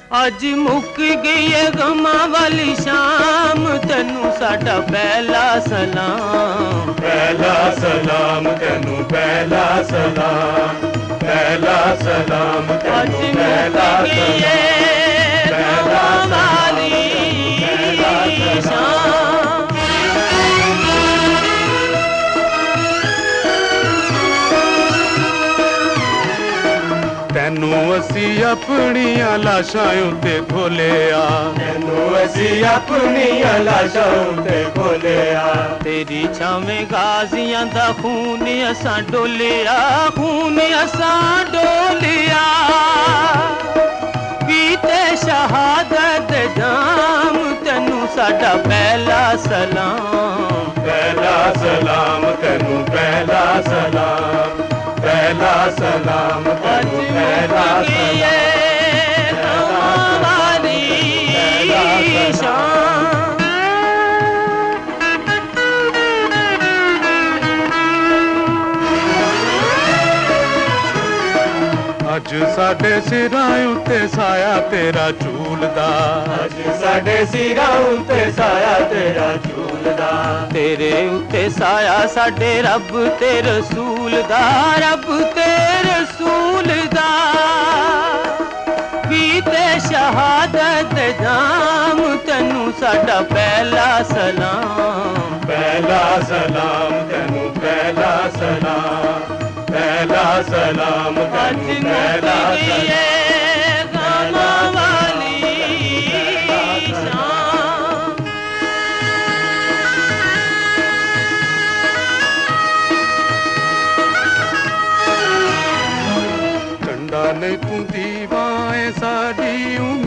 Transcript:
अज मुक गई है गमां वाली शाम, तेनू साडा पहला सलाम। पहला सलाम तेनू, पहला सलाम, पहला सलाम तेनू, पहला सलाम, पहला वाली शाम। तेनू असी अपनियां लाशां उत्ते खोलिया, तेनू असी अपनियां लाशां उत्ते खोलिया। तेरी छावें गाजियां दा खून असां डोलिया, खून असां डोलिया। पीते शहादत जाम, तेनू साडा पहला सलाम। पहला सलाम तेनू, पहला सलाम, पहला सलाम तेनू, पहला सलाम, वाली शाम। अज साडे सिरां उत्ते साया तेरा झूलदा, अज साडे सिरां उत्ते साया तेरा झूलदा। तेरे उत्ते साया साडे रब ते रसूल दा, रब ते रसूल दा। पीते शहादत जाम, तेनू साडा पहला सलाम। पहला सलाम तेनू, पहला सलाम, पहला सलाम तेनू, पहला सलाम, गमां वाली शाम। झंडा नहीं तू दीवाए साडी